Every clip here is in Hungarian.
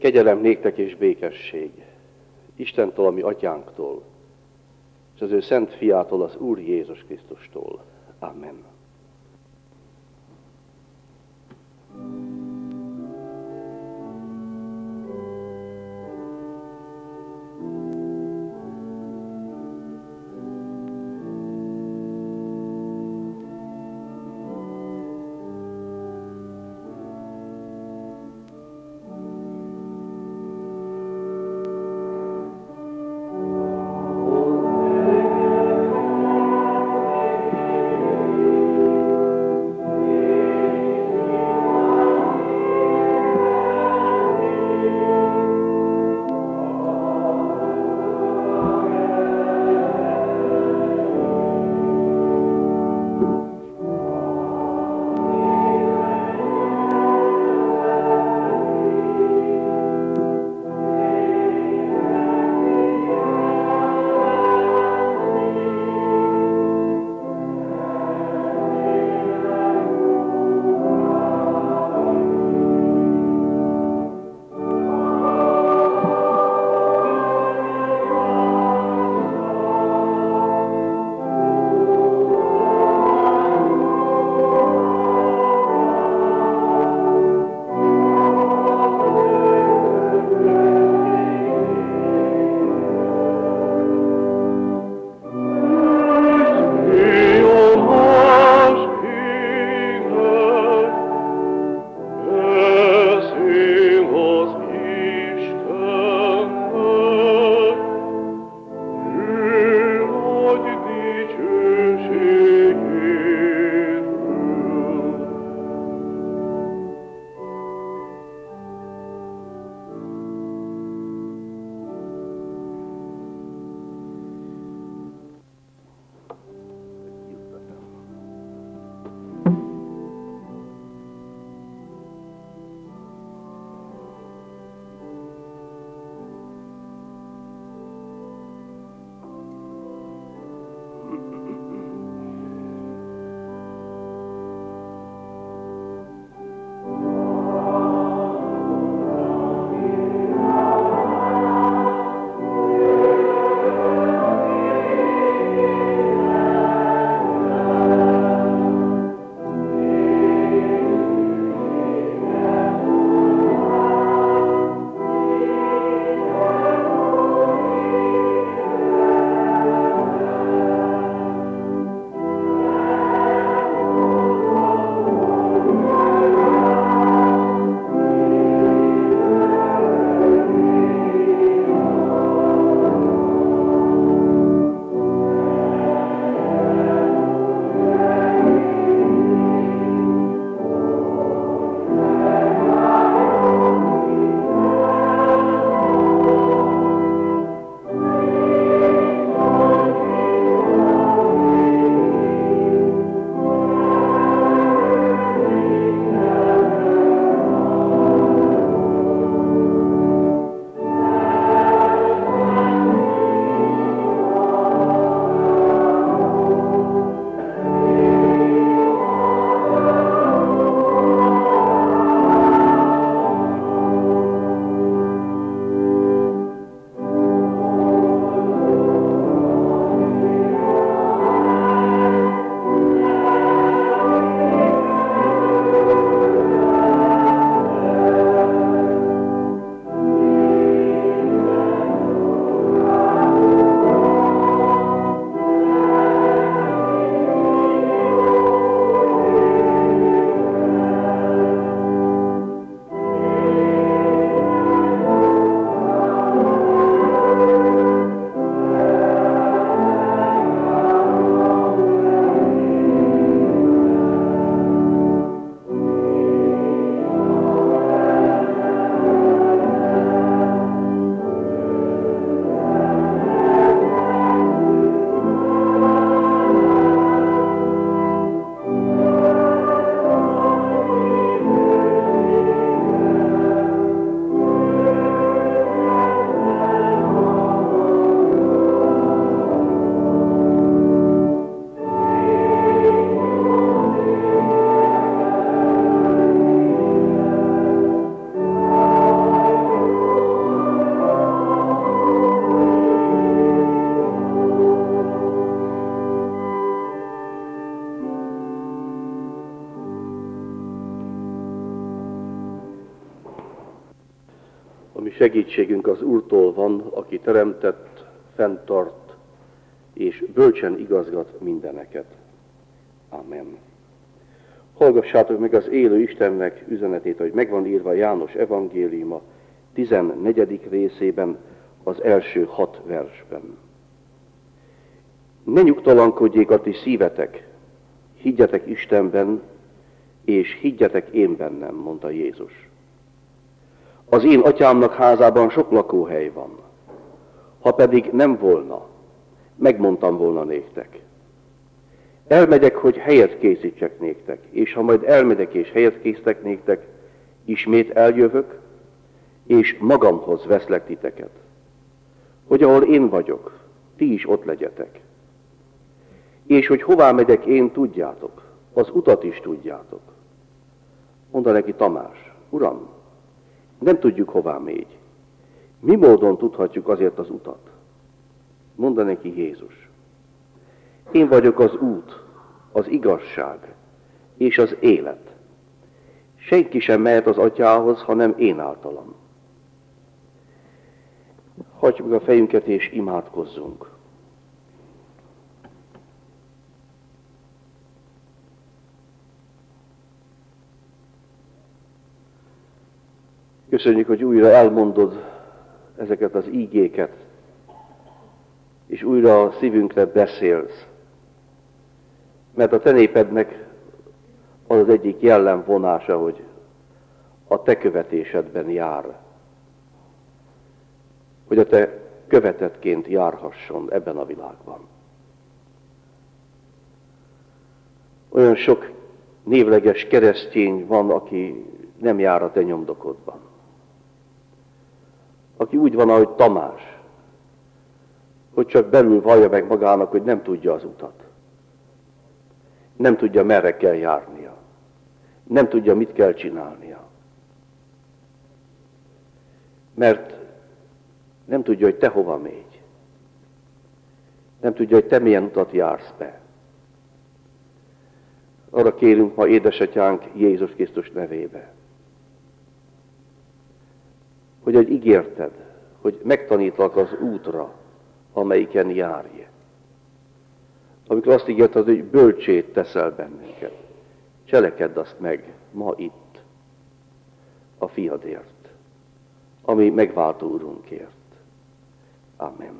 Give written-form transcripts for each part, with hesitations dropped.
Kegyelem néktek és békesség Istentől, a mi atyánktól, és az ő szent fiától, az Úr Jézus Krisztustól. Amen. A mi segítségünk az Úrtól van, aki teremtett, fenntart, és bölcsen igazgat mindeneket. Amen. Hallgassátok meg az élő Istennek üzenetét, hogy megvan írva János evangéliuma 14. részében, az első 6 versben. Ne nyugtalankodjék a ti szívetek, higgyetek Istenben, és higgyetek én bennem, mondta Jézus. Az én atyámnak házában sok lakóhely van. Ha pedig nem volna, megmondtam volna néktek. Elmegyek, hogy helyet készítsek néktek, és ha majd elmegyek és helyet készítek néktek, ismét eljövök, és magamhoz veszlek titeket, hogy ahol én vagyok, ti is ott legyetek. És hogy hová megyek én, tudjátok, az utat is tudjátok. Mondta neki Tamás, Uram, nem tudjuk, hová megy. Mi módon tudhatjuk azért az utat? Mondta neki Jézus, én vagyok az út, az igazság és az élet. Senki sem mehet az atyához, hanem én általam. Hajtsuk meg a fejünket és imádkozzunk. Köszönjük, hogy újra elmondod ezeket az ígéket, és újra a szívünkre beszélsz. Mert a te népednek az az egyik jellemvonása, hogy a te követésedben jár. Hogy a te követetként járhasson ebben a világban. Olyan sok névleges keresztény van, aki nem jár a te nyomdokodban. Aki úgy van, ahogy Tamás, hogy csak belül vallja meg magának, hogy nem tudja az utat. Nem tudja, merre kell járnia. Nem tudja, mit kell csinálnia. Mert nem tudja, hogy te hova mégy. Nem tudja, hogy te milyen utat jársz be. Arra kérünk ma édesatyánk Jézus Krisztus nevébe, hogy egy ígérted, hogy megtanítlak az útra, amelyiken járj. Amikor azt ígérted, hogy bölcsét teszel bennünket, cselekedd azt meg ma itt, a fiadért, ami megváltó Urunkért. Amen.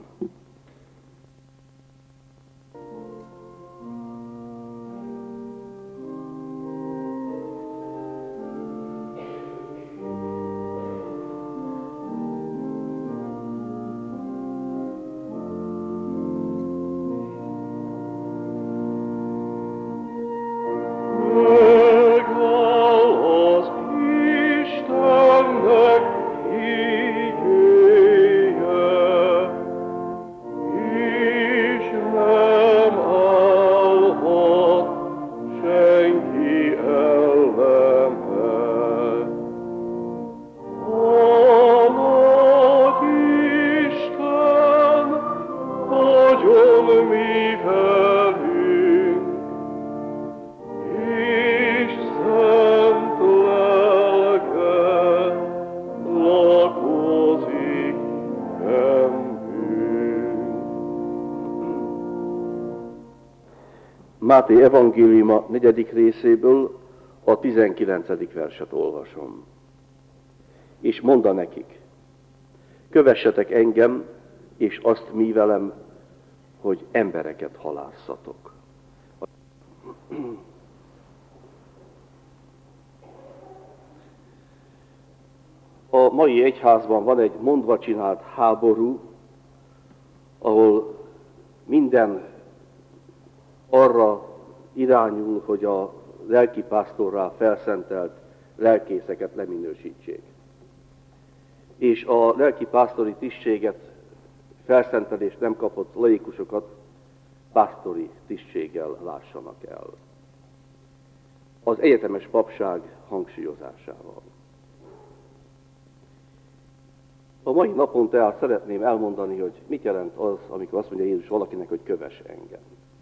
Máté evangéliuma 4. részéből a 19. verset olvasom. És mondta nekik, kövessetek engem, és azt művelem, hogy embereket halászatok. A mai egyházban van egy mondva csinált háború, ahol minden arra irányul, hogy a lelkipásztorrá felszentelt lelkészeket leminősítsék. És a lelkipásztori tisztséget, felszentelést nem kapott laikusokat pásztori tisztséggel lássanak el. Az egyetemes papság hangsúlyozásával. A mai napon tehát szeretném elmondani, hogy mit jelent az, amikor azt mondja Jézus valakinek, hogy kövess engem.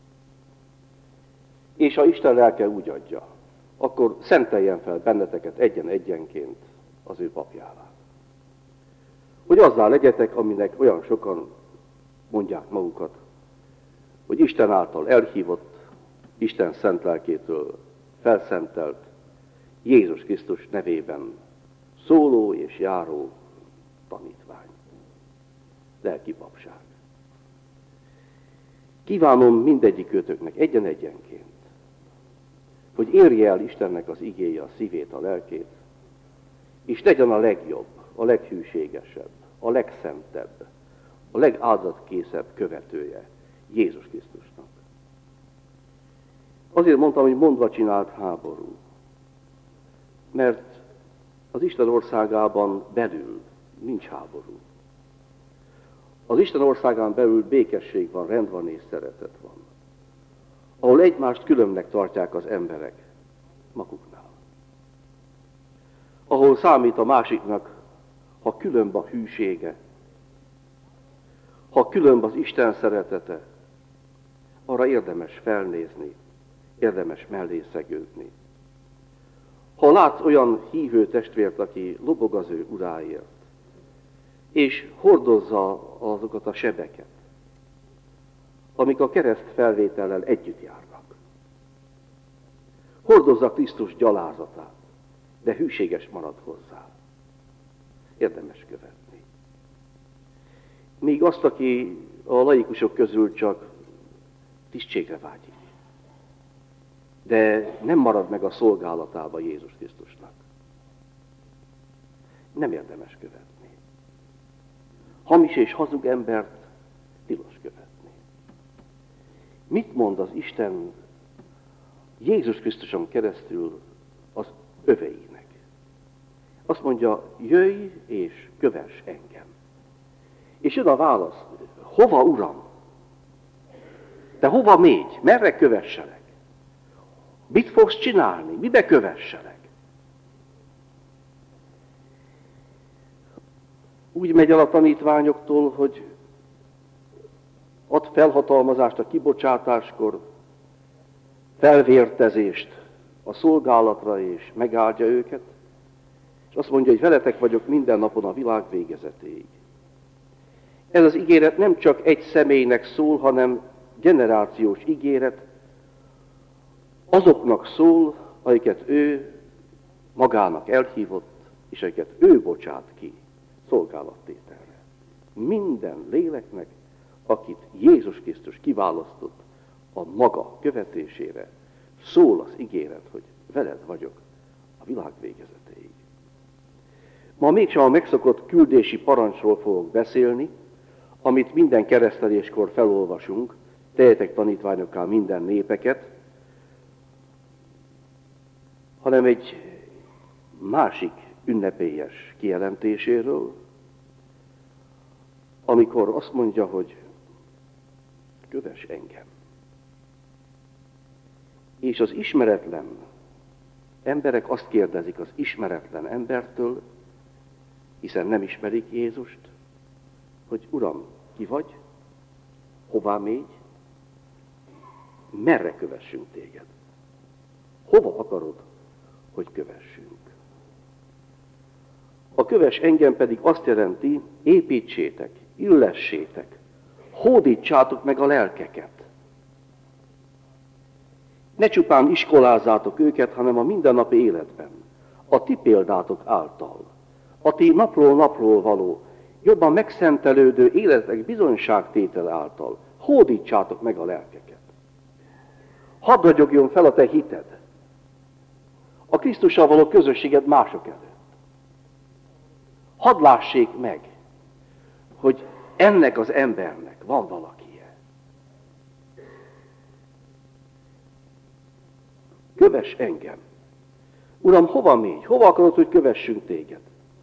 És ha Isten lelke úgy adja, akkor szenteljen fel benneteket egyen-egyenként az ő papjává. hogy azzá legyetek, aminek olyan sokan mondják magukat, hogy Isten által elhívott, Isten szent lelkétől felszentelt, Jézus Krisztus nevében szóló és járó tanítvány. Lelki papság. Kívánom mindegyikőtöknek egyen-egyenként, hogy érje el Istennek az igéje a szívét, a lelkét, és legyen a legjobb, a leghűségesebb, a legszentebb, a legáldozatkészebb követője Jézus Krisztusnak. Azért mondtam, hogy mondva csinált háború, mert az Isten országában belül nincs háború. Az Isten országán belül békesség van, rend van és szeretet van. Ahol egymást különbnek tartják az emberek maguknál. Ahol számít a másiknak, ha különb a hűsége, ha különb az Isten szeretete, arra érdemes felnézni, érdemes mellé szegődni. Ha látsz olyan hívő testvért, aki lobog az ő uráért, és hordozza azokat a sebeket, amik a kereszt felvétellel együtt járnak. Hordozza Krisztus gyalázatát, de hűséges marad hozzá. Érdemes követni. Míg azt, aki a laikusok közül csak tisztségre vágyik, de nem marad meg a szolgálatába Jézus Krisztusnak. Nem érdemes követni. Hamis és hazug embert tilos követni. Mit mond az Isten Jézus Krisztuson keresztül az öveinek? Azt mondja, jöjj és kövess engem. És jön a válasz, hova, Uram? Te hova mégy? Merre kövesselek? Mit fogsz csinálni? Mibe kövesselek? Úgy megy el a tanítványoktól, hogy ad felhatalmazást a kibocsátáskor, felvértezést a szolgálatra, és megáldja őket, és azt mondja, hogy veletek vagyok minden napon a világ végezetéig. Ez az ígéret nem csak egy személynek szól, hanem generációs ígéret, azoknak szól, akiket ő magának elhívott, és akiket ő bocsát ki szolgálattételre. Minden léleknek, akit Jézus Krisztus kiválasztott a maga követésére, szól az ígéret, hogy veled vagyok a világ végezetéig. Ma mégsem a megszokott küldési parancsról fogok beszélni, amit minden kereszteléskor felolvasunk, tehetek tanítványokká minden népeket, hanem egy másik ünnepélyes kijelentéséről, amikor azt mondja, hogy kövess engem. És az ismeretlen emberek azt kérdezik az ismeretlen embertől, hiszen nem ismerik Jézust, hogy Uram, ki vagy? Hová mégy? Merre kövessünk téged? Hova akarod, hogy kövessünk? A kövess engem pedig azt jelenti, építsétek, illessétek, hódítsátok meg a lelkeket. Ne csupán iskolázzátok őket, hanem a mindennapi életben, a ti példátok által, a ti napról napról való, jobban megszentelődő életek bizonyságtétel által, hódítsátok meg a lelkeket. Hadd ragyogjon fel a te hited, a Krisztussal való közösséged mások előtt. Hadd lássék meg, hogy ennek az embernek van valakije. Kövess engem. Uram, hova mégy? Hova akarod, hogy kövessünk téged?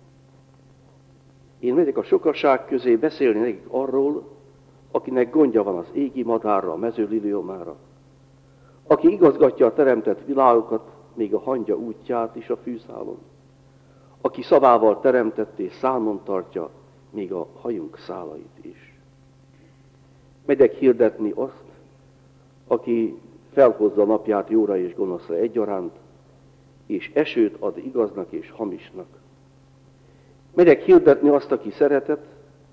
Én megyek a sokaság közé beszélni nekik arról, akinek gondja van az égi madárra, a mezőliliomára, aki igazgatja a teremtett világokat, még a hangya útját is a fűszálon, aki szavával teremtett és számon tartja, még a hajunk szálait is. Megyek hirdetni azt, aki felhozza napját jóra és gonoszra egyaránt, és esőt ad igaznak és hamisnak. Megyek hirdetni azt, aki szeretet,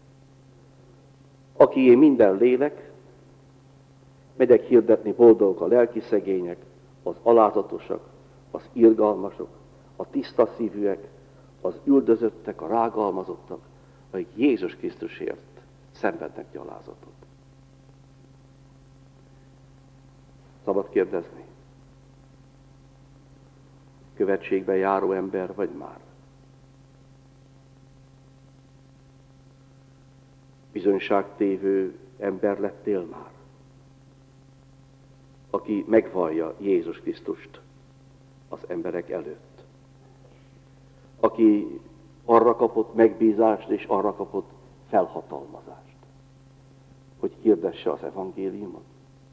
akié minden lélek, megyek hirdetni boldogok a lelki szegények, az alázatosak, az irgalmasok, a tiszta szívűek, az üldözöttek, a rágalmazottak, akik Jézus Krisztusért szenvednek gyalázatot. Szabad kérdezni? Követségben járó ember vagy már? Bizonyságtévő ember lettél már? Aki megvallja Jézus Krisztust az emberek előtt. Aki arra kapott megbízást és arra kapott felhatalmazást, hogy hirdesse az evangéliumot.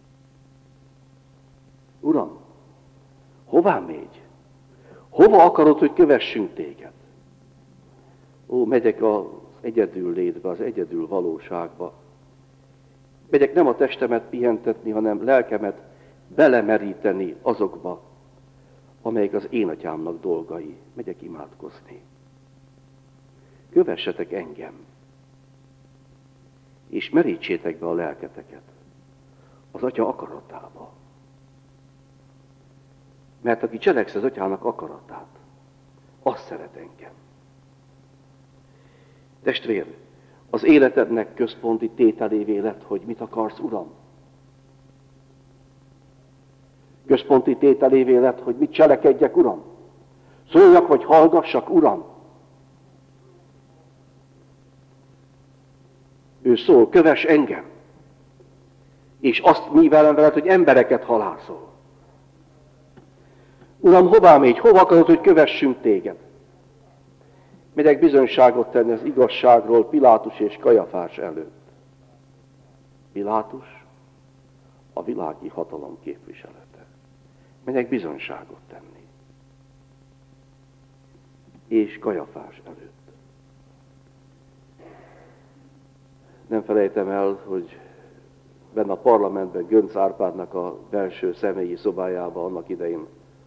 Uram, hová megy? Hova akarod, hogy kövessünk téged? Ó, megyek az egyedül létbe, az egyedül valóságba. Megyek nem a testemet pihentetni, hanem lelkemet belemeríteni azokba, amelyek az én atyámnak dolgai. Megyek imádkozni. Kövessetek engem, és merítsétek be a lelketeket az atya akaratába. Mert aki cselekszi az atyának akaratát, azt szeret engem. Testvér, az életednek központi tételévé lett, hogy mit akarsz, Uram? Központi tételévé lett, hogy mit cselekedjek, Uram? Szóljak, vagy hallgassak, Uram? Ő szól, kövess engem. És azt művelem veled, hogy embereket halászol. Uram, hová megy? Hova akarod, hogy kövessünk téged? Megyek bizonyságot tenni az igazságról Pilátus és Kajafás előtt. Pilátus a világi hatalom képviselete. Megyek bizonyságot tenni. És Kajafás előtt. Nem felejtem el, hogy benne a parlamentben Göncz Árpádnak a belső személyi szobájában annak idején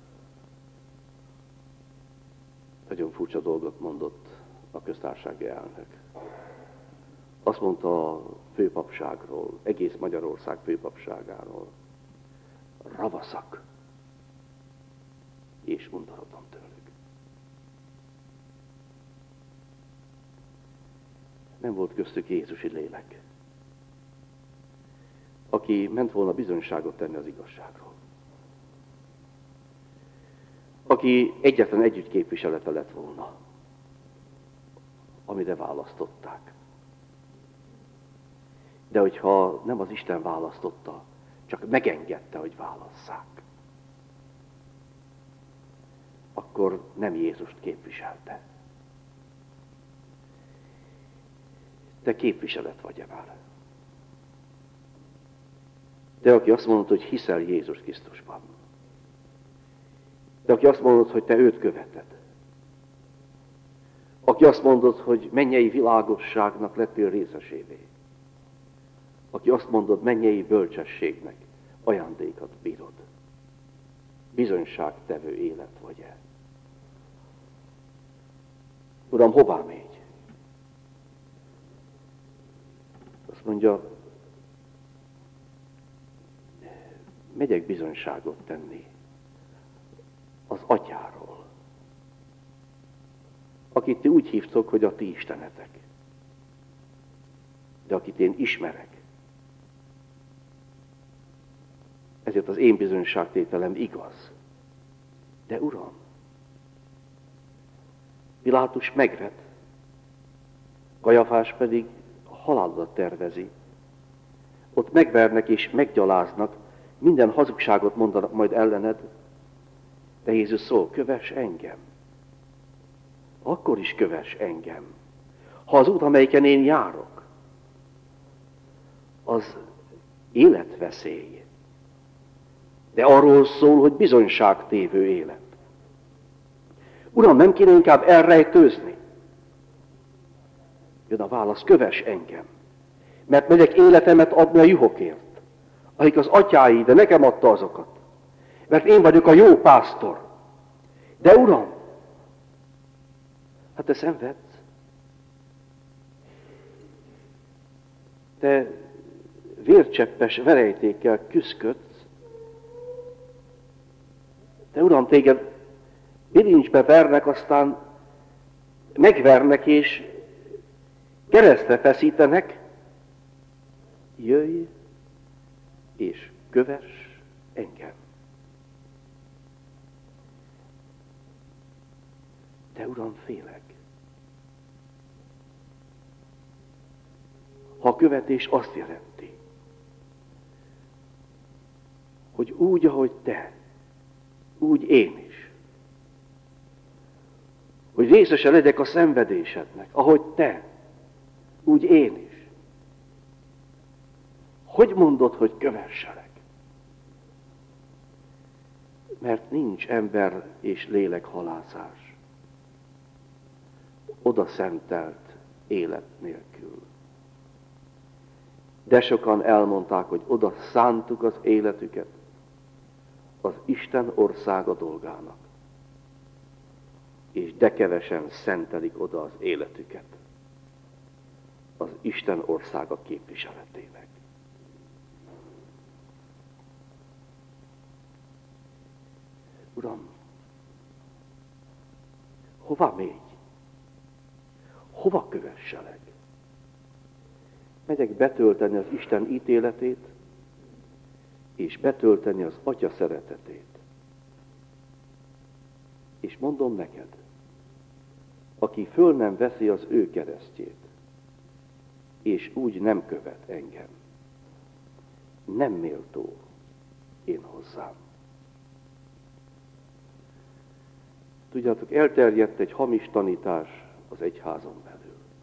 nagyon furcsa dolgot mondott a köztársasági elnök. Azt mondta a főpapságról, egész Magyarország főpapságáról, ravaszak, és undorodom tőlük. Nem volt köztük Jézusi lélek, aki ment volna bizonyságot tenni az igazságról. Aki egyetlen együtt képviselete lett volna, amire választották. De hogyha nem az Isten választotta, csak megengedte, hogy válasszák, akkor nem Jézust képviselte. Te képviselet vagy-e már? Te, aki azt mondod, hogy hiszel Jézus Krisztusban. De aki azt mondod, hogy te őt követed. Aki azt mondod, hogy mennyei világosságnak lettél részesévé. Aki azt mondod, mennyei bölcsességnek ajándékat bírod. Bizonyságtevő élet vagy-e? Uram, hová megy? Azt mondja, megyek bizonyságot tenni az atyáról, akit ti úgy hívtok, hogy a ti istenetek, de akit én ismerek. Ezért az én bizonyságtételem igaz. De Uram, Pilátus megvet, Kajafás pedig a halálodat tervezi. Ott megvernek és meggyaláznak, minden hazugságot mondanak majd ellened, de Jézus szól, kövess engem. Akkor is kövess engem. Ha az út, amelyiken én járok, az életveszély, de arról szól, hogy bizonyságtévő élet. Uram, nem kéne inkább elrejtőzni? Jön a válasz, kövess engem. Mert megyek életemet adni a juhokért, akik az atyái, de nekem adta azokat. Mert én vagyok a jó pásztor. De Uram, hát te szenvedsz, te vércseppes verejtékkel küszködsz, te Uram, téged bilincsbe vernek, aztán megvernek és keresztre feszítenek, jöjj és kövess engem. De Uram, félek. Ha a követés azt jelenti, hogy úgy, ahogy te, úgy én is. Hogy részese legyek a szenvedésednek, ahogy te, úgy én is. Hogy mondod, hogy kövesselek? Mert nincs ember és lélek halászás. Oda szentelt élet nélkül. De sokan elmondták, hogy oda szántuk az életüket az Isten országa dolgának. És de kevesen szentelik oda az életüket az Isten országa képviseletének. Uram, hova mégy? Hova kövesselek? Megyek betölteni az Isten ítéletét, és betölteni az Atya szeretetét. És mondom neked, aki föl nem veszi az ő keresztjét, és úgy nem követ engem, nem méltó én hozzám. Tudjátok, elterjedt egy hamis tanítás az egyházon belül.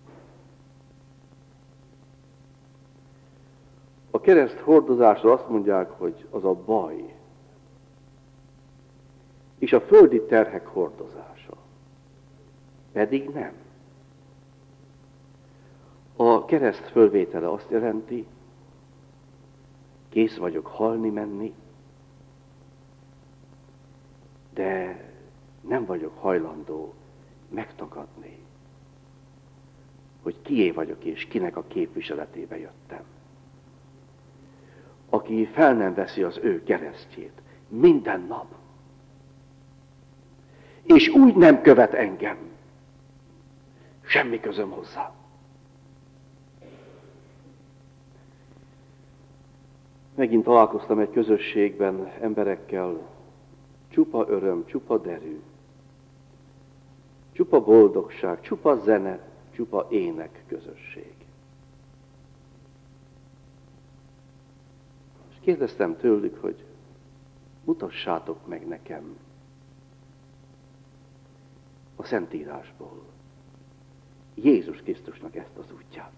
A kereszt hordozásra azt mondják, hogy az a baj, és a földi terhek hordozása. Pedig nem. A kereszt fölvétele azt jelenti, kész vagyok halni, menni, de nem vagyok hajlandó megtagadni, hogy kié vagyok és kinek a képviseletébe jöttem. Aki fel nem veszi az ő keresztjét minden nap, és úgy nem követ engem, semmi közöm hozzá. Megint találkoztam egy közösségben emberekkel, csupa öröm, csupa derű, csupa boldogság, csupa zene, csupa ének közösség. És kérdeztem tőlük, hogy mutassátok meg nekem a Szentírásból Jézus Krisztusnak ezt az útját.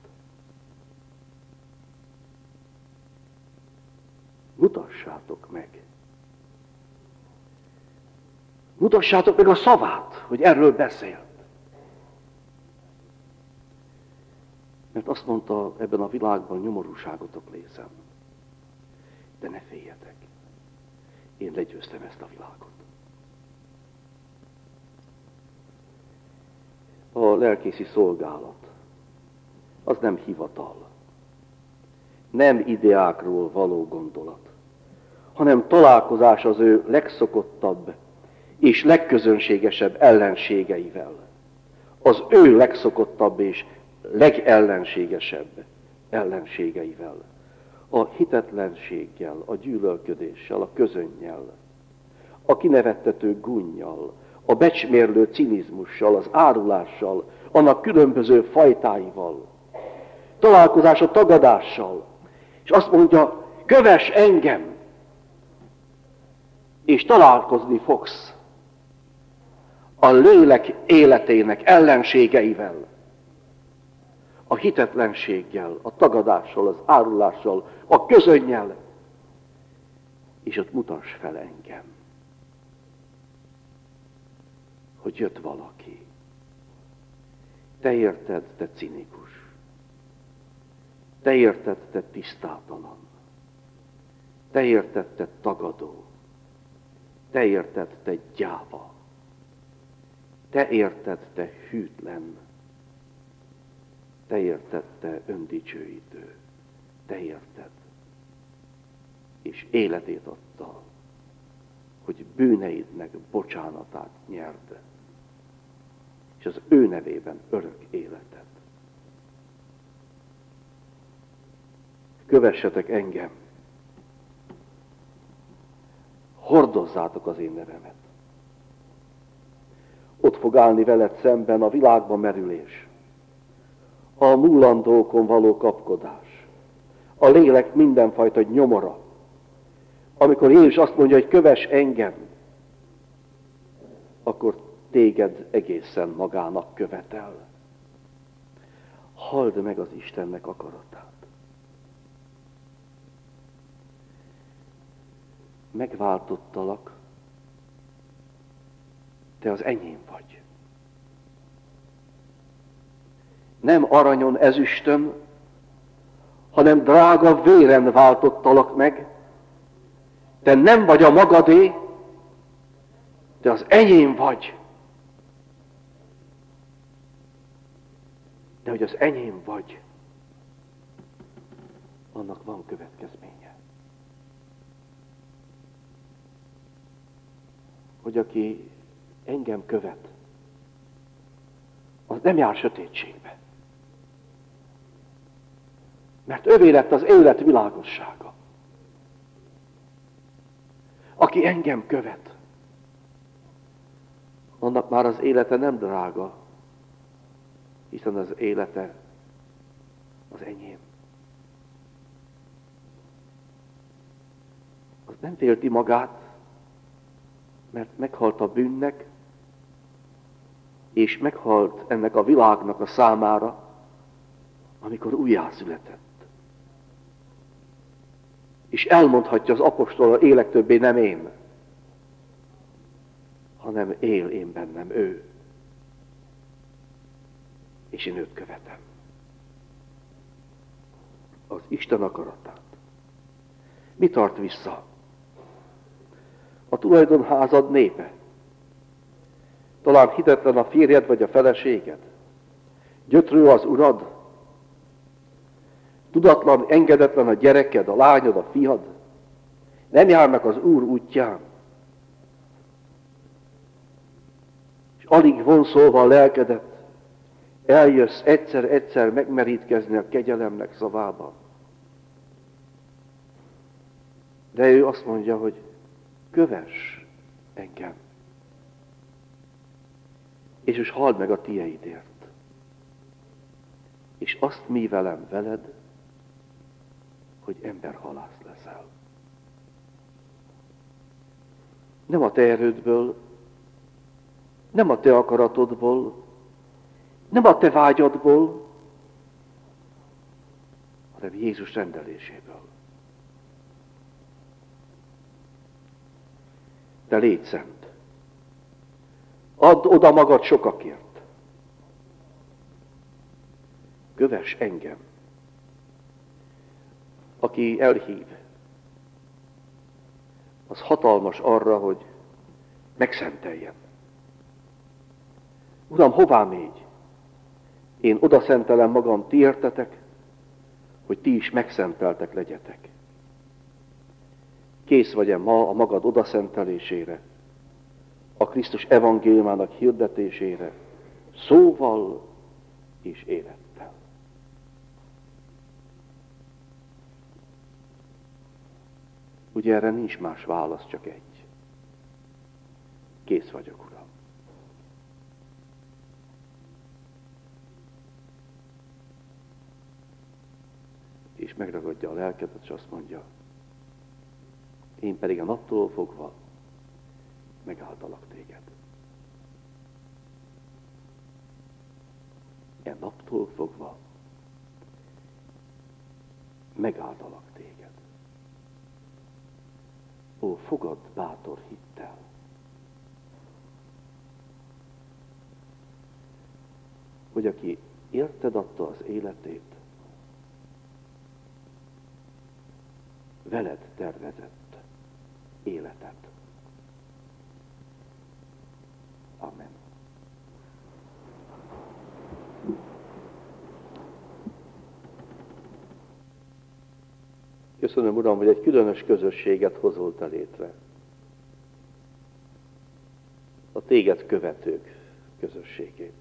Mutassátok meg. Mutassátok meg a szavát, hogy erről beszélt. Mert azt mondta, ebben a világban nyomorúságotok lészem. De ne féljetek. Én legyőztem ezt a világot. A lelkészi szolgálat, az nem hivatal. Nem ideákról való gondolat, hanem találkozás az ő legszokottabb és legközönségesebb ellenségeivel. Az ő legszokottabb és legellenségesebb ellenségeivel. A hitetlenséggel, a gyűlölködéssel, a közönnyel, a kinevettető gunnyal, a becsmérlő cinizmussal, az árulással, annak különböző fajtáival. Találkozás a tagadással. És azt mondja, kövess engem, és találkozni fogsz a lélek életének ellenségeivel. A hitetlenséggel, a tagadással, az árulással, a közönnyel. És ott mutass fel engem, hogy jött valaki. Te érted, te cinikus. Te érted, te tisztátalan. Te érted, te tagadó. Te érted, te gyáva. Te érted, te hűtlen. Te érted, te öndicsőítő. te érted, és életét adta, hogy bűneidnek bocsánatát nyerd, és az ő nevében örök életet. Kövessetek engem, hordozzátok az én nevemet. Ott fog állni veled szemben a világba merülés, a múlandókon való kapkodás, a lélek mindenfajta nyomora. Amikor Jézus azt mondja, hogy kövess engem, akkor téged egészen magának követel. Halld meg az Istennek akaratát. Megváltottalak, te az enyém vagy. Nem aranyon, ezüstön, hanem drága véren váltottalak meg. Te nem vagy a magadé, te az enyém vagy. De hogy az enyém vagy, annak van következménye. Hogy aki engem követ, az nem jár sötétségbe. Mert övé lett az élet világossága. Aki engem követ, annak már az élete nem drága, hiszen az élete az enyém. Az nem félti magát, mert meghalt a bűnnek, és meghalt ennek a világnak a számára, amikor újjászületett. És elmondhatja az apostol, élek többé nem én, hanem él én bennem ő. És én őt követem. Az Isten akaratát. Mi tart vissza? A tulajdonházad népe. Talán hitetlen a férjed vagy a feleséged. Gyötrő az urad. Tudatlan, engedetlen a gyereked, a lányod, a fiad. Nem járnak az Úr útján. És alig vonszolva a lelkedet, eljössz egyszer-egyszer megmerítkezni a kegyelemnek szavában. De ő azt mondja, hogy kövess engem. És most halld meg a tieidért. És azt művelem veled, hogy emberhalász leszel. Nem a te erődből, nem a te akaratodból, nem a te vágyadból, hanem Jézus rendeléséből. De légy szent. Add oda magad sokakért. Kövess engem. Aki elhív, az hatalmas arra, hogy megszenteljen. Uram, hová mégy? Én oda szentelem magam, ti értetek, hogy ti is megszenteltek legyetek. Kész vagy-e ma a magad odaszentelésére, a Krisztus evangéliumának hirdetésére, szóval és élettel. Ugye erre nincs más válasz, csak egy. Kész vagyok, Uram. És megragadja a lelkedet, és azt mondja, én pedig a naptól fogva megáldalak téged. E naptól fogva megáldalak téged. Ó, fogad bátor hittel. Hogy aki érted adta az életét, veled tervezett életet. Amen. Köszönöm, Uram, hogy egy különös közösséget hozol te létre. A téged követők közösségét.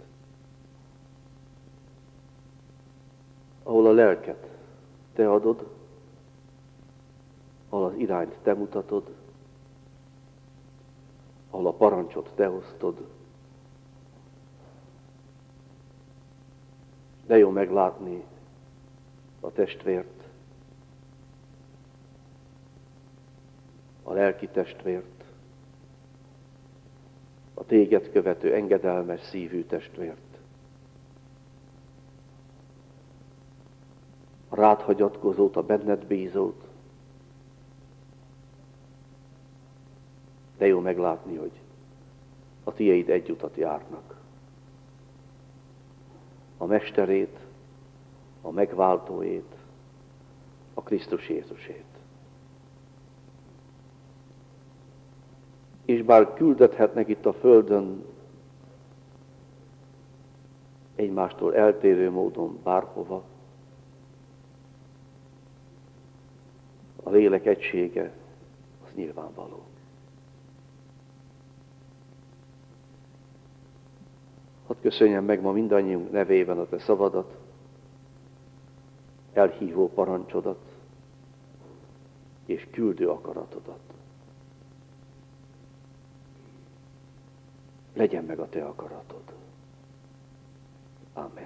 Ahol a lelket te adod, ahol az irányt te mutatod, ahol a parancsot te osztod. De jó meglátni a testvért, a lelki testvért, a téged követő engedelmes szívű testvért. A rád hagyatkozót, a benned bízót. De jó meglátni, hogy a tieid egy utat járnak. A mesterét, a megváltóét, a Krisztus Jézusét. És bár küldethetnek itt a földön egymástól eltérő módon bárhova, a lélek egysége az nyilvánvaló. Hadd köszönjem meg ma mindannyiunk nevében a te szavadat, elhívó parancsodat és küldő akaratodat. Legyen meg a te akaratod. Amen.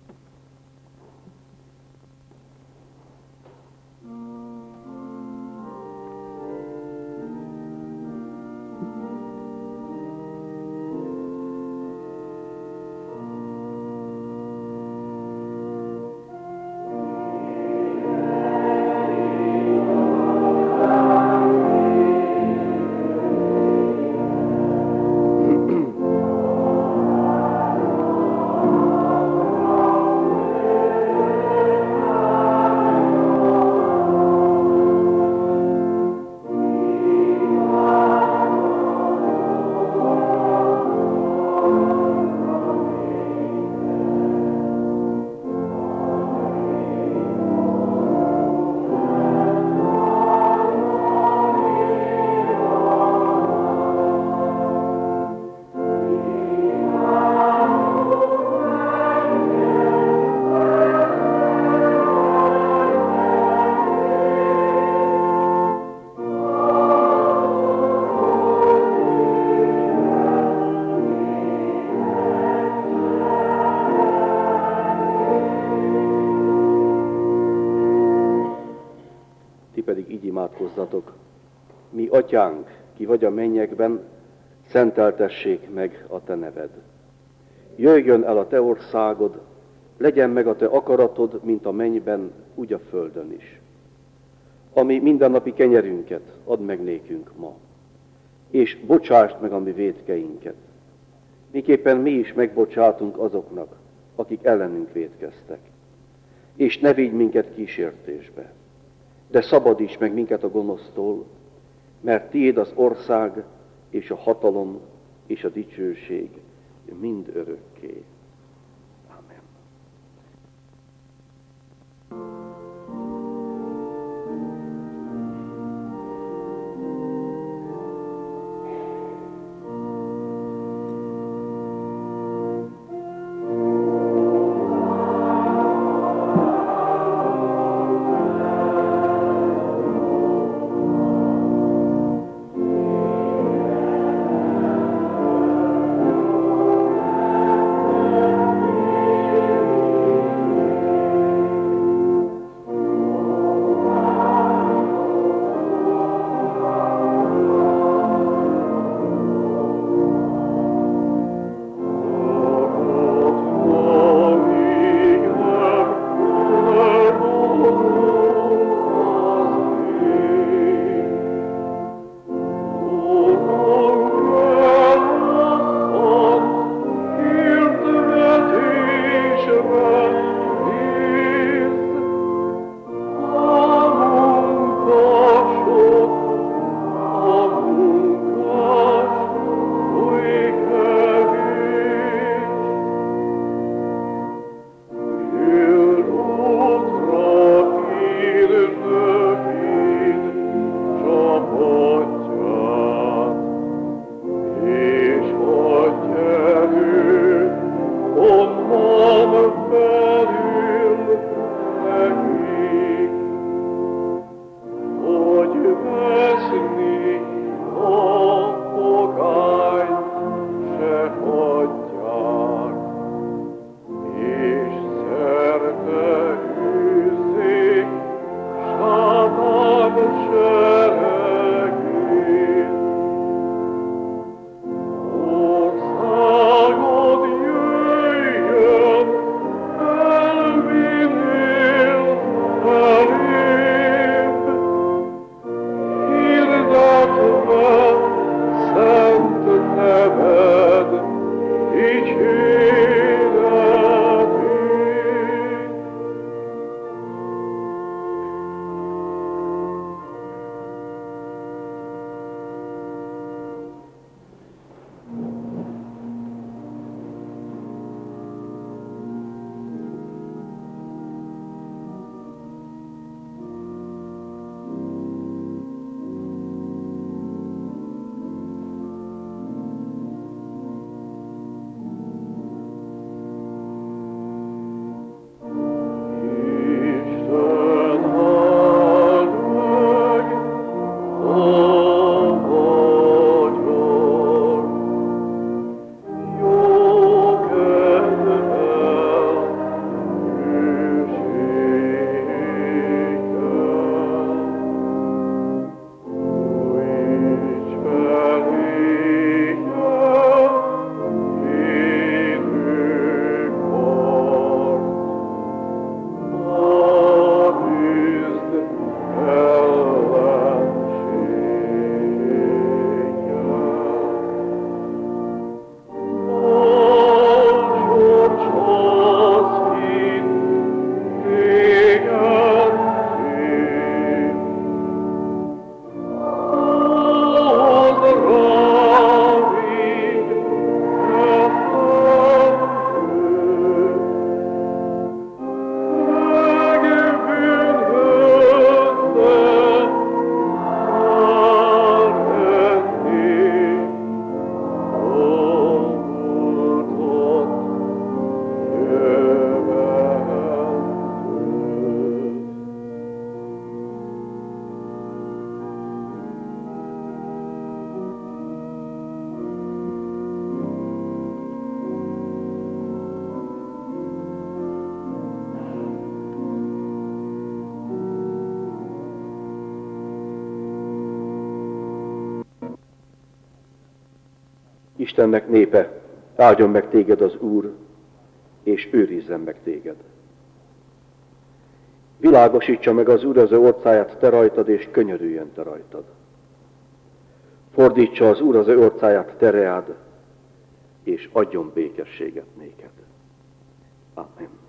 Imádkozzatok. Mi atyánk, ki vagy a mennyekben, szenteltessék meg a te neved. Jöjjön el a te országod, legyen meg a te akaratod, mint a mennyben, úgy a földön is. Ami mindennapi kenyerünket add meg nékünk ma, és bocsásd meg a mi vétkeinket. Miképpen mi is megbocsátunk azoknak, akik ellenünk vétkeztek. És ne vigy minket kísértésbe, de szabadíts meg minket a gonosztól, mert tiéd az ország, és a hatalom, és a dicsőség mind örökké. Amen. Istennek népe, áldjon meg téged az Úr, és őrizzen meg téged. Világosítsa meg az Úr az ő orcáját te rajtad, és könyörüljön te rajtad. Fordítsa az Úr az ő orcáját te reád, és adjon békességet néked. Amen.